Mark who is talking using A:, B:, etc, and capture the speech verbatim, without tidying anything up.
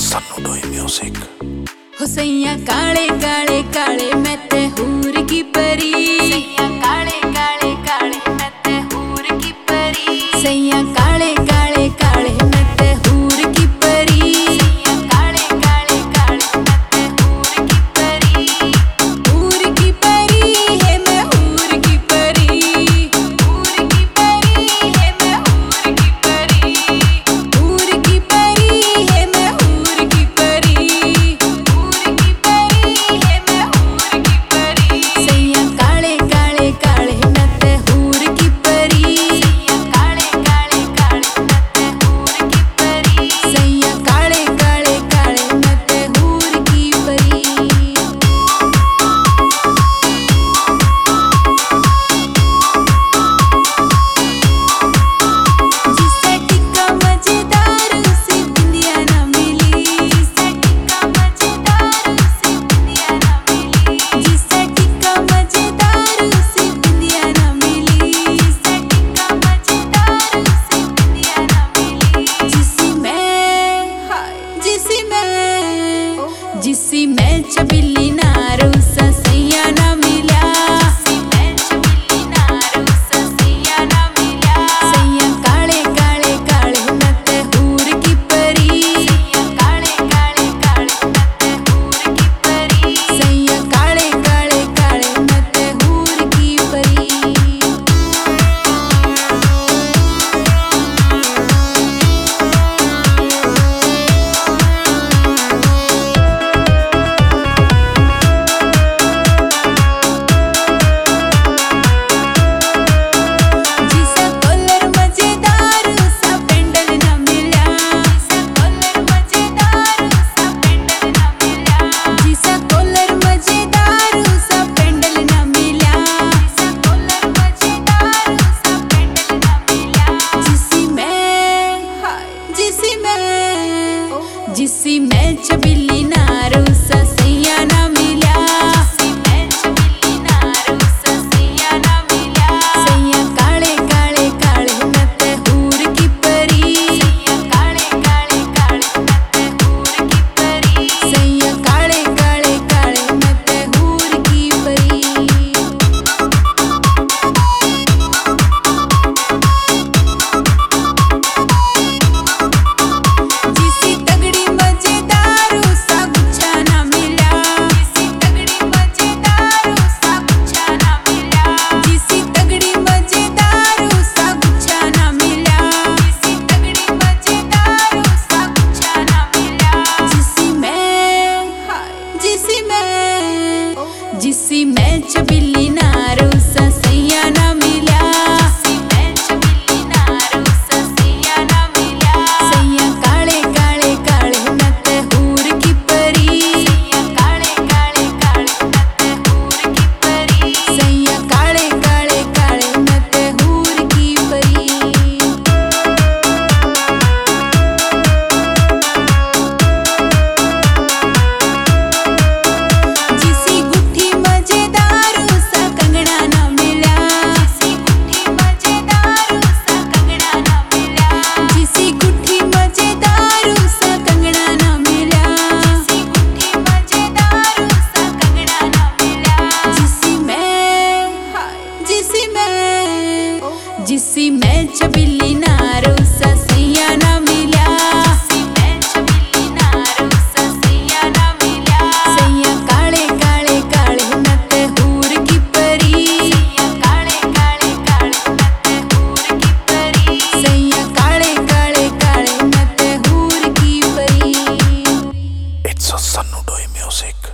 A: Sannu Doi Music।
B: हो सैया काले काले काले मैं ते हूर की परी, सैया काले काले काले मैं ते हूर की परी, सैया काले काले काले मैं ते हूर की परी, सैया काले काले काले मैं ते हूर की परी, हूर की परी है मैं हूर की परी, हूर की परी है मैं हूर की परी, हूर की परी है मैं हूर की परी, हूर की परी है मैं हूर की परी, सैया काले काले काले मैं ते हूर की परी, सैया काले काले काले मैं ते हूर की परी, सैया काले काले काले मैं ते हूर की परी। जिसे टिक्का मजेदार उसे बिंदिया ना मिली, जिसे टिक्का मजेदार उसे बिंदिया ना मिली, जिसे टिक्का मजेदार उसे बिंदिया ना मिली, जिसे टिक्का मजेदार उसे बिंदिया ना मिली, जिसी मैं जिसी मैं जिसी मैं चबिल्ली नारू सा सैया ना मिला, जिसी मैं चबिल्ली नारू सा सैया ना मिला, सैया काले काले काले मैं ते हूर की परी, सैया काले काले काले मैं ते हूर की परी, सैया काले काले काले मैं ते हूर की परी। जिसा कलर मजेदार सा पेंडल ना मिला, जिसा कलर मजेदार सा पेंडल ना मिला, जिसा कलर मजेदार सा पेंडल ना मिला, जिसा कलर मजेदार सा पेंडल ना मिला, जिसी मैं जिसी मैं जिसी मैं चबिल्ली नारू सा सैया ना मिला, जिसी मैं चबिल्ली नारू सा सैया ना मिला, सैया काले काले काले मैं ते हूर की परी, सैया काले काले काले मैं ते हूर की परी, सैया काले काले काले मैं ते हूर की परी। जिसी तगड़ी मजेदार सा गुच्छा ना मिला, जिसी तगड़ी मजेदार सा गुच्छा ना मिला, जिसी तगड़ी मजेदार सा गुच्छा ना मिला, जिसी तगड़ी मजेदार सा गुच्छा ना मिला, जिसी मैं जिसी मैं जिसी मैं चबिल्ली नारू सा सैया ना मिला, जिसी मैं चबिल्ली नारू सा सैया ना मिला, सैया काले काले काले मैं ते हूर की परी, सैया काले काले काले मैं ते हूर की परी, सैया काले काले काले मैं ते हूर की परी। जिसी गुट्ठी मजेदार सा कंगना ना मिला, जिसी गुट्ठी मजेदार सा कंगना ना मिला, जिसी गुट्ठी मजेदार सा कंगना ना मिला, जिसी गुट्ठी मजेदार सा कंगना ना मिला, जिसी मैं जिसी मैं जिसी मैं चबिल्ली नारू सा सैया ना मिला, जिसी मैं चबिल्ली नारू सा सैया ना मिला, सैया काले काले काले मैं ते हूर की परी, सैया काले काले काले मैं ते हूर की परी, सैया काले काले काले मैं ते हूर की परी।
A: It's a Sannu Doi Music।